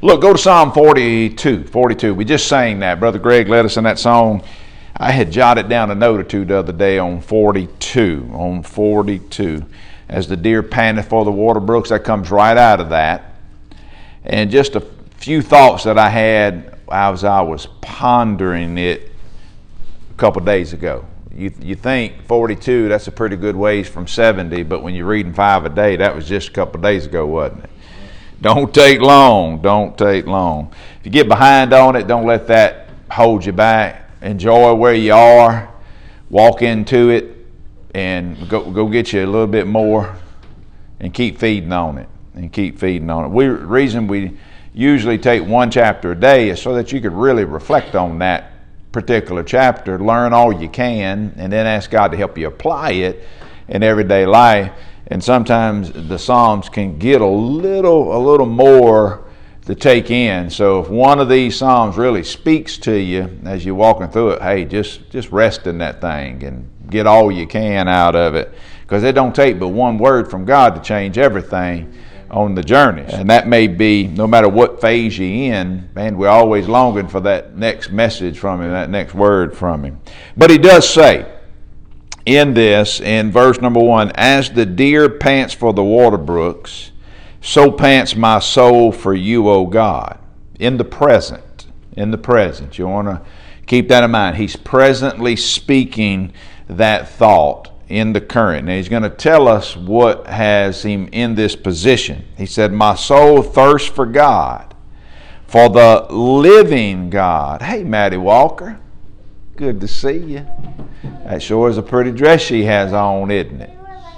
Look, go to Psalm 42. 42. We just sang that. Brother Greg led us in that song. I had jotted down a note or two the other day on 42. On 42. As the deer panteth for the water brooks, that comes right out of that. And just a few thoughts that I had as I was pondering it a couple days ago. You think 42, that's a pretty good ways from 70, but when you're reading 5 a day, that was just a couple days ago, wasn't it? Don't take long. Don't take long. If you get behind on it, don't let that hold you back. Enjoy where you are. Walk into it and go get you a little bit more and keep feeding on it. And keep feeding on it. The reason we usually take one chapter a day is so that you could really reflect on that particular chapter, learn all you can, and then ask God to help you apply it in everyday life. And sometimes the Psalms can get a little more to take in. So if one of these Psalms really speaks to you as you're walking through it, hey, just rest in that thing and get all you can out of it, because it don't take but one word from God to change everything on the journey. And that may be, no matter what phase you're in, man, we're always longing for that next message from Him, that next word from Him. But He does say in this, in verse number 1, as the deer pants for the water brooks, so pants my soul for you, O God. In the present. You want to keep that in mind. He's presently speaking that thought in the current. Now he's going to tell us what has him in this position. He said, my soul thirsts for God, for the living God. Hey, Maddie Walker. Good to see you. That sure is a pretty dress she has on, isn't it?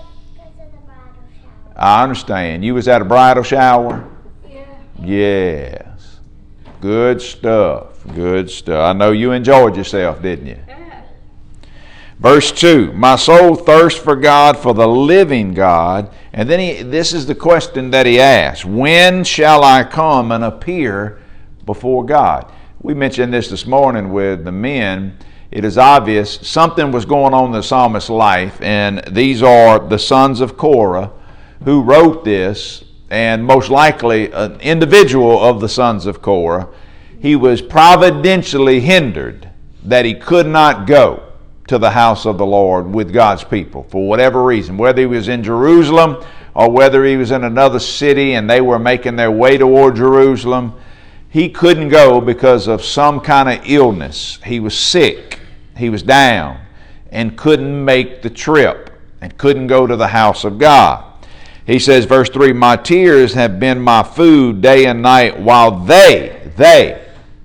I understand. You was at a bridal shower? Yeah. Yes. Good stuff. Good stuff. I know you enjoyed yourself, didn't you? Yeah. Verse 2, my soul thirsts for God, for the living God. And then this is the question that he asks. When shall I come and appear before God? We mentioned this morning with the men. It is obvious something was going on in the psalmist's life, and these are the sons of Korah who wrote this, and most likely an individual of the sons of Korah. He was providentially hindered that he could not go to the house of the Lord with God's people for whatever reason, whether he was in Jerusalem or whether he was in another city and they were making their way toward Jerusalem. He couldn't go because of some kind of illness. He was sick, he was down, and couldn't make the trip and couldn't go to the house of God. He says, verse 3, my tears have been my food day and night while they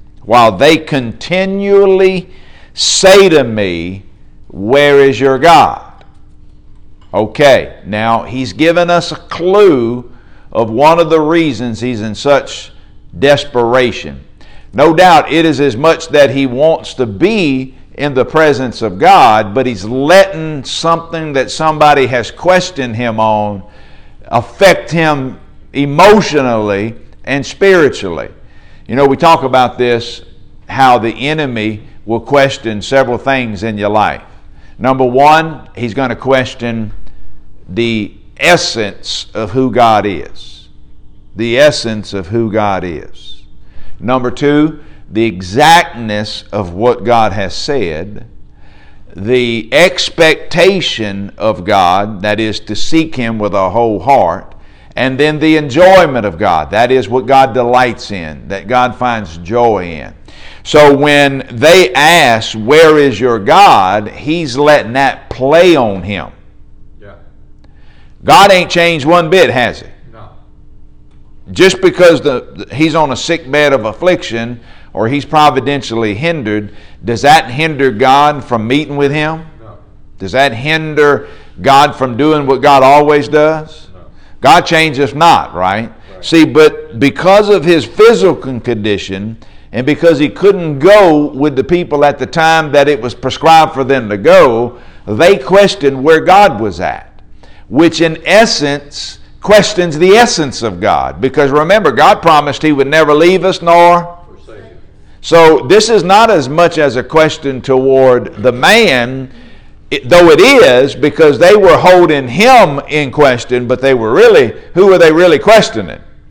continually say to me, where is your God? Okay, now he's given us a clue of one of the reasons he's in such desperation. No doubt it is as much that he wants to be in the presence of God, but he's letting something that somebody has questioned him on affect him emotionally and spiritually. You know, we talk about this, how the enemy will question several things in your life. Number one, he's going to question the essence of who God is. The essence of who God is. Number two, the exactness of what God has said. The expectation of God, that is to seek Him with our whole heart. And then the enjoyment of God, that is what God delights in, that God finds joy in. So when they ask, where is your God? He's letting that play on him. Yeah. God ain't changed one bit, has He? No. Just because he's on a sick bed of affliction or he's providentially hindered, does that hinder God from meeting with Him? No. Does that hinder God from doing what God always does? No. God changes not, right? See, but because of his physical condition, and because he couldn't go with the people at the time that it was prescribed for them to go, they questioned where God was at, which in essence questions the essence of God. Because remember, God promised He would never leave us nor forsake us. So this is not as much as a question toward the man, though it is, because they were holding him in question, but who were they really questioning?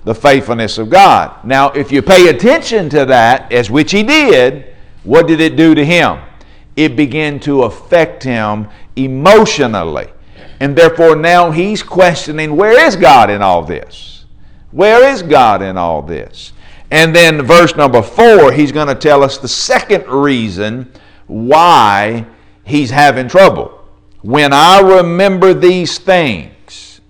the faithfulness of God. Now, if you pay attention to that, as which he did, what did it do to him? It began to affect him emotionally. And therefore now he's questioning, where is God in all this? Where is God in all this? And then verse number 4, he's going to tell us the second reason why he's having trouble. When I remember these things,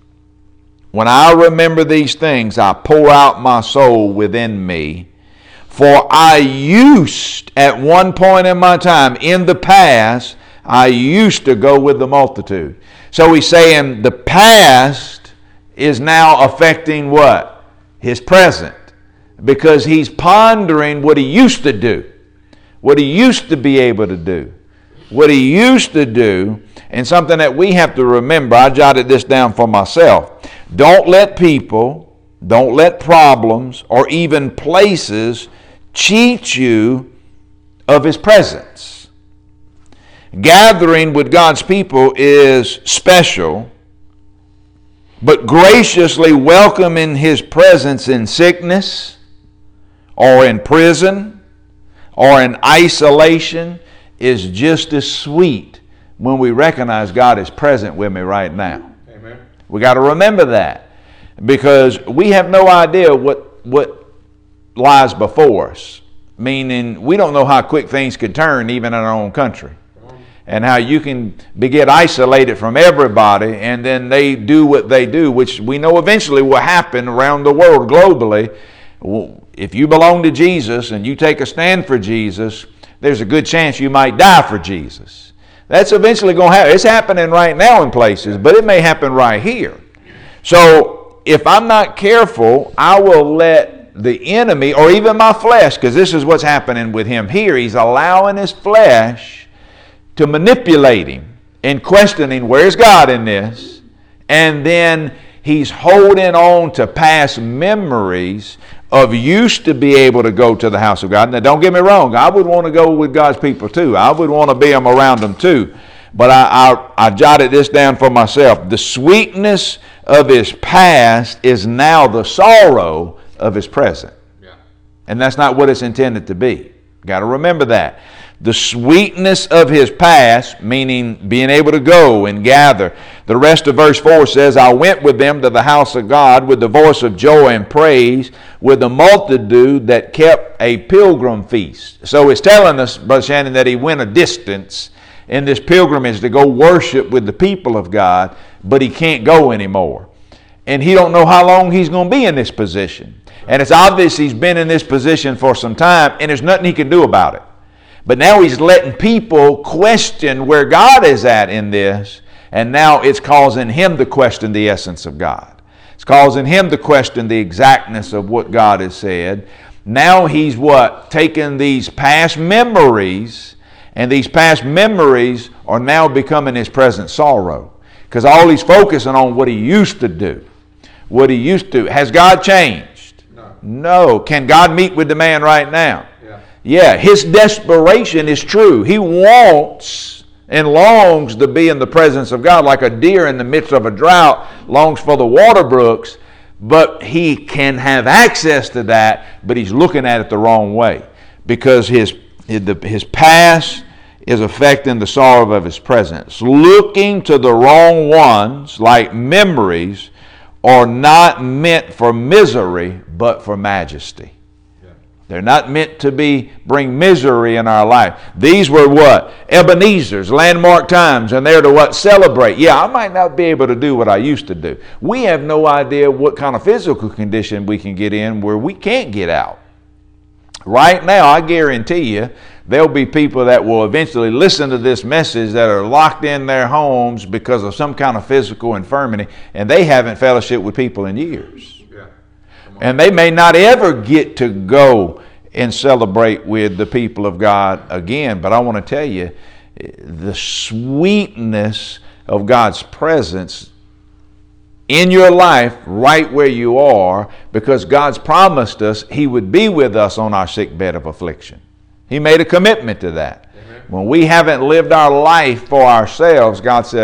I pour out my soul within me. For I used, at one point in my time, in the past, I used to go with the multitude. So he's saying the past is now affecting what? His present. Because he's pondering what he used to do. What he used to be able to do. What he used to do. And something that we have to remember, I jotted this down for myself. Don't let people, don't let problems, or even places cheat you of his presence. Gathering with God's people is special, but graciously welcoming his presence in sickness or in prison or in isolation is just as sweet when we recognize God is present with me right now. Amen. We got to remember that, because we have no idea what lies before us. Meaning, we don't know how quick things could turn even in our own country. And how you can get isolated from everybody, and then they do what they do, which we know eventually will happen around the world globally. If you belong to Jesus and you take a stand for Jesus, there's a good chance you might die for Jesus. That's eventually going to happen. It's happening right now in places, but it may happen right here. So if I'm not careful, I will let the enemy, or even my flesh, because this is what's happening with him here. He's allowing his flesh to manipulate him and questioning, where's God in this? And then he's holding on to past memories of used to be able to go to the house of God. Now, don't get me wrong. I would want to go with God's people too. I would want to be around them too. But I jotted this down for myself. The sweetness of his past is now the sorrow of his present. Yeah. And that's not what it's intended to be. Got to remember that. The sweetness of his past, meaning being able to go and gather. The rest of verse 4 says, I went with them to the house of God with the voice of joy and praise, with the multitude that kept a pilgrim feast. So it's telling us, Brother Shannon, that he went a distance in this pilgrimage to go worship with the people of God, but he can't go anymore. And he don't know how long he's going to be in this position. And it's obvious he's been in this position for some time, and there's nothing he can do about it. But now he's letting people question where God is at in this, and now it's causing him to question the essence of God. It's causing him to question the exactness of what God has said. Now he's what? Taking these past memories, and these past memories are now becoming his present sorrow. Because all he's focusing on what he used to do. What he used to. Has God changed? No. Can God meet with the man right now? Yeah, his desperation is true. He wants and longs to be in the presence of God, like a deer in the midst of a drought longs for the water brooks, but he can have access to that, but he's looking at it the wrong way, because his past is affecting the sorrow of his present. Looking to the wrong ones, like memories, are not meant for misery, but for majesty. Yeah. They're not meant to bring misery in our life. These were what? Ebenezer's, landmark times, and they're to what? Celebrate. Yeah, I might not be able to do what I used to do. We have no idea what kind of physical condition we can get in where we can't get out. Right now, I guarantee you, there'll be people that will eventually listen to this message that are locked in their homes because of some kind of physical infirmity, and they haven't fellowshiped with people in years. Yeah. And they may not ever get to go and celebrate with the people of God again. But I want to tell you, the sweetness of God's presence in your life right where you are, because God's promised us he would be with us on our sick bed of affliction. He made a commitment to that. Amen. When we haven't lived our life for ourselves, God says,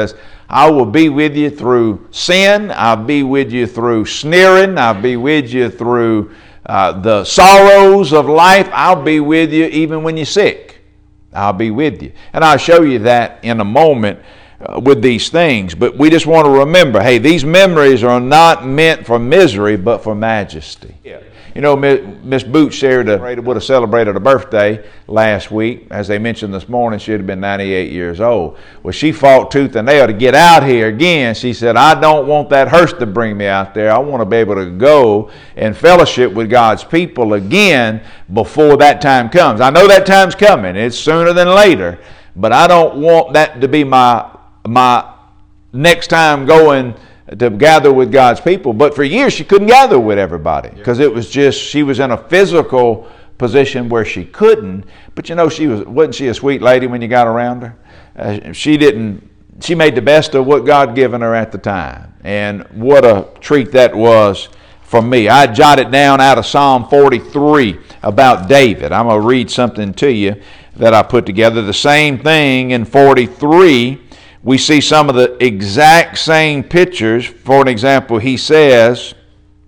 I will be with you through sin. I'll be with you through sneering. I'll be with you through the sorrows of life. I'll be with you even when you're sick. I'll be with you. And I'll show you that in a moment with these things. But we just want to remember, hey, these memories are not meant for misery, but for majesty. Yeah. You know, Miss Boots would have celebrated a birthday last week. As they mentioned this morning, she would have been 98 years old. Well, she fought tooth and nail to get out here again. She said, I don't want that hearse to bring me out there. I want to be able to go and fellowship with God's people again before that time comes. I know that time's coming. It's sooner than later. But I don't want that to be my next time going to gather with God's people. But for years she couldn't gather with everybody because it was just, she was in a physical position where she couldn't. But you know, wasn't she a sweet lady when you got around her? She made the best of what God given her at the time. And what a treat that was for me. I jotted down out of Psalm 43 about David. I'm going to read something to you that I put together. The same thing in 43. We see some of the exact same pictures. For an example, he says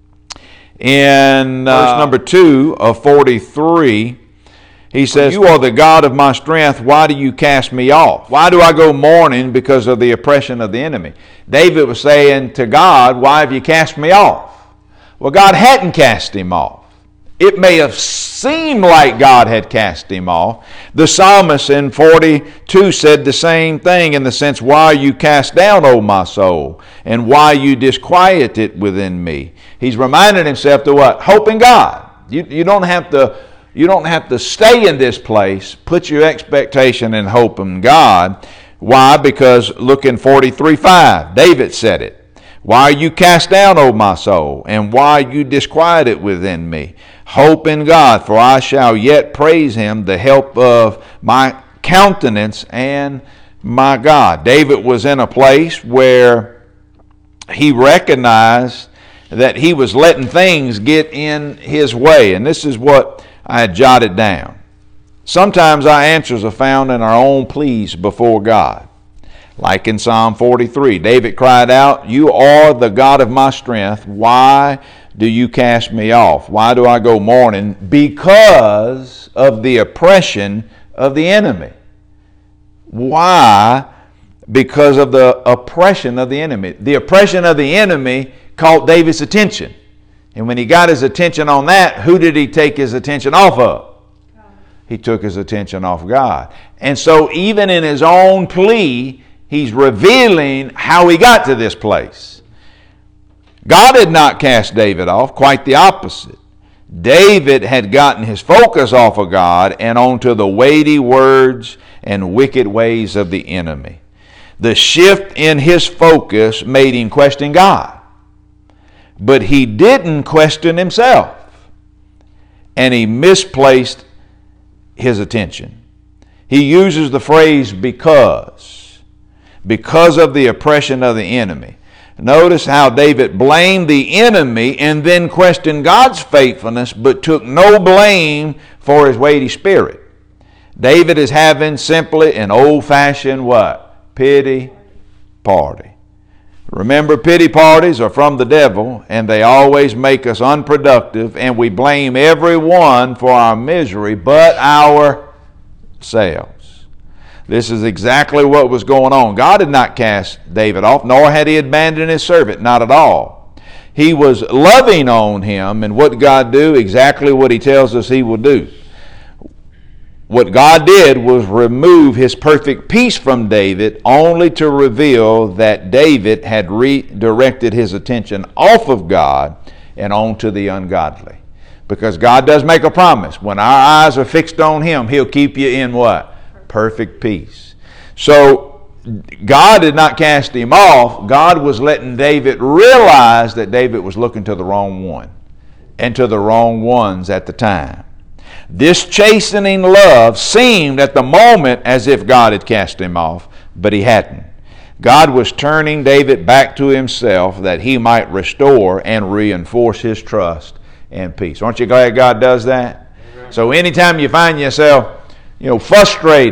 in verse number 2 of 43, he says, you are the God of my strength. Why do you cast me off? Why do I go mourning because of the oppression of the enemy? David was saying to God, why have you cast me off? Well, God hadn't cast him off. It may have seemed like God had cast him off. The psalmist in 42 said the same thing in the sense, why are you cast down, O my soul? And why you disquieted within me? He's reminding himself to what? Hope in God. You don't have to stay in this place. Put your expectation and hope in God. Why? Because look in 43:5. David said it. Why are you cast down, O my soul? And why you disquieted within me? Hope in God, for I shall yet praise him, the help of my countenance and my God. David was in a place where he recognized that he was letting things get in his way. And this is what I had jotted down. Sometimes our answers are found in our own pleas before God. Like in Psalm 43, David cried out, you are the God of my strength. Why do you cast me off? Why do I go mourning? Because of the oppression of the enemy. Why? Because of the oppression of the enemy. The oppression of the enemy caught David's attention. And when he got his attention on that, who did he take his attention off of? He took his attention off God. And so even in his own plea, he's revealing how he got to this place. God had not cast David off, quite the opposite. David had gotten his focus off of God and onto the weighty words and wicked ways of the enemy. The shift in his focus made him question God. But he didn't question himself. And he misplaced his attention. He uses the phrase because of the oppression of the enemy. Notice how David blamed the enemy and then questioned God's faithfulness, but took no blame for his weighty spirit. David is having simply an old-fashioned what? Pity party. Remember, pity parties are from the devil, and they always make us unproductive, and we blame everyone for our misery but ourselves. This is exactly what was going on. God had not cast David off, nor had he abandoned his servant, not at all. He was loving on him, and what did God do? Exactly what he tells us he will do. What God did was remove his perfect peace from David, only to reveal that David had redirected his attention off of God and onto the ungodly. Because God does make a promise. When our eyes are fixed on him, he'll keep you in what? Perfect peace. So God did not cast him off. God was letting David realize that David was looking to the wrong one and to the wrong ones at the time. This chastening love seemed at the moment as if God had cast him off, but he hadn't. God was turning David back to himself that he might restore and reinforce his trust and peace. Aren't you glad God does that? Amen. So anytime you find yourself frustrated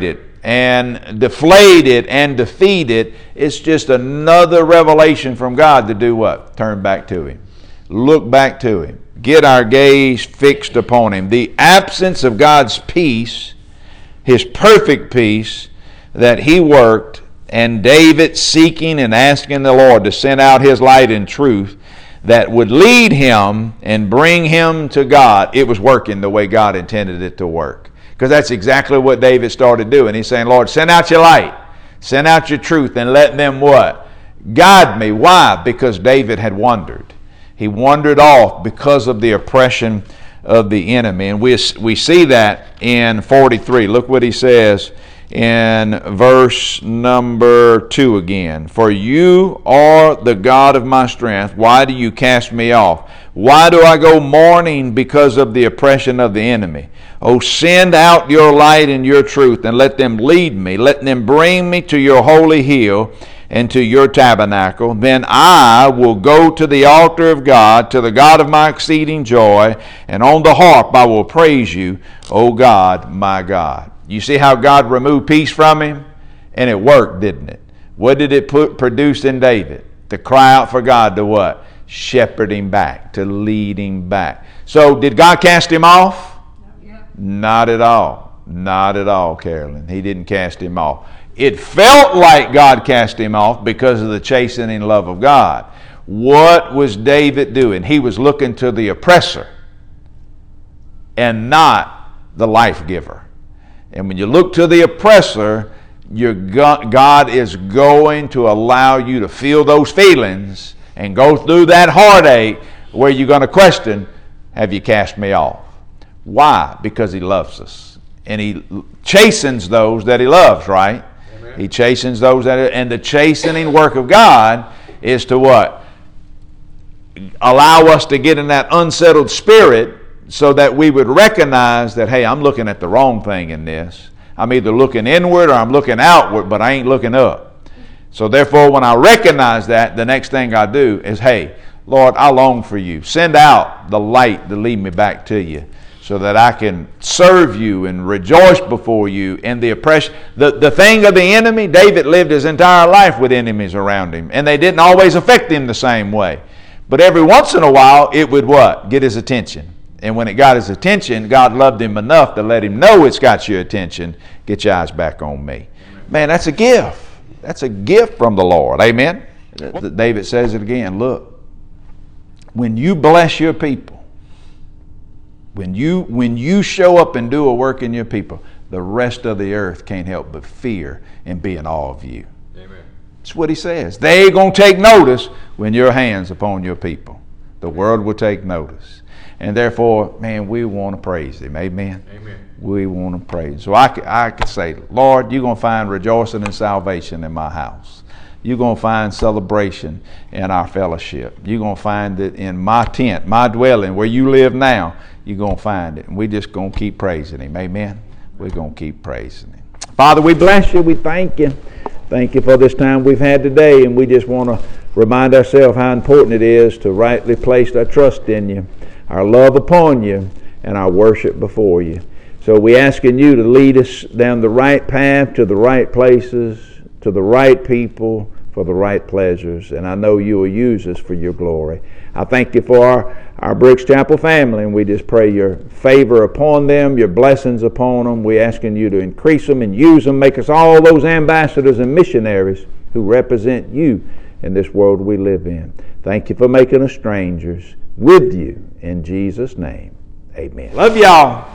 and deflate it and defeat it. It's just another revelation from God to do what? Turn back to Him. Look back to Him. Get our gaze fixed upon Him. The absence of God's peace, His perfect peace that He worked, and David seeking and asking the Lord to send out His light and truth that would lead him and bring him to God, it was working the way God intended it to work. Because that's exactly what David started doing. He's saying, Lord, send out your light. Send out your truth and let them what? Guide me. Why? Because David had wandered. He wandered off because of the oppression of the enemy. And we see that in 43. Look what he says in verse number 2 again. For you are the God of my strength. Why do you cast me off? Why do I go mourning because of the oppression of the enemy? Oh, send out your light and your truth, and let them lead me. Let them bring me to your holy hill and to your tabernacle. Then I will go to the altar of God, to the God of my exceeding joy, and on the harp I will praise you, O God, my God. You see how God removed peace from him? And it worked, didn't it? What did it produce in David? To cry out for God to what? Shepherd him back, to lead him back. So did God cast him off? Not at all. Not at all, Carolyn. He didn't cast him off. It felt like God cast him off because of the chastening love of God. What was David doing? He was looking to the oppressor and not the life giver. And when you look to the oppressor, God is going to allow you to feel those feelings and go through that heartache where you're going to question, have you cast me off? Why? Because he loves us. And he chastens those that he loves, right? Amen. He chastens those and the chastening work of God is to what? Allow us to get in that unsettled spirit so that we would recognize that, hey, I'm looking at the wrong thing in this. I'm either looking inward or I'm looking outward, but I ain't looking up. So therefore, when I recognize that, the next thing I do is, hey, Lord, I long for you. Send out the light to lead me back to you so that I can serve you and rejoice before you in the oppression. The thing of the enemy, David lived his entire life with enemies around him, and they didn't always affect him the same way. But every once in a while, it would what? Get his attention. And when it got his attention, God loved him enough to let him know it's got your attention. Get your eyes back on me. Man, that's a gift. That's a gift from the Lord. Amen? David says it again. Look, when you bless your people, when you show up and do a work in your people, the rest of the earth can't help but fear and be in awe of you. Amen. That's what he says. They're going to take notice when your hand's upon your people. The world will take notice. And therefore, man, we want to praise him. Amen? Amen. We want to praise him. So I could say, Lord, you're going to find rejoicing and salvation in my house. You're going to find celebration in our fellowship. You're going to find it in my tent, my dwelling, where you live now. You're going to find it. And we're just going to keep praising him. Amen? We're going to keep praising him. Father, we bless you. We thank you. Thank you for this time we've had today. And we just want to remind ourselves how important it is to rightly place our trust in you, our love upon you, and our worship before you. So we asking you to lead us down the right path, to the right places, to the right people, for the right pleasures. And I know you will use us for your glory. I thank you for our Briggs Chapel family, and we just pray your favor upon them, your blessings upon them. We asking you to increase them and use them, make us all those ambassadors and missionaries who represent you in this world we live in. Thank you for making us strangers with you. In Jesus' name, amen. Love y'all.